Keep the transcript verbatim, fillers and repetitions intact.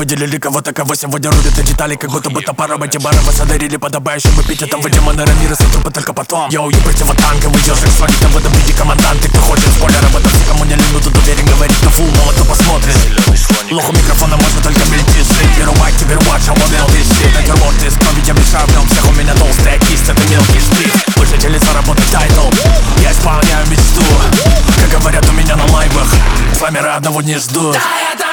выделили кого-то, кого сегодня рубят и детали, как будто бы топором эти бары вас одарили подобающим эпитетом. Вы демоны Рамиреса, трупы только потом. Йоу, я противотанковый ежик, свалит в этом виде команданты. Кто хочет спойлер об этом, все, кому не лень, тут уверен, говорит на фул, мало кто посмотрит. Лоху микрофона можно только мельтешить. Беру майк, теперь watch, I want all this shit. Натюрморт из крови, я мешаю в нем всех, у меня толстая кисть, это мелкий штрих. Выжить заработать тайтл, я исполняю мечту. Как говорят у меня на лайвах, с вами одного не ждут.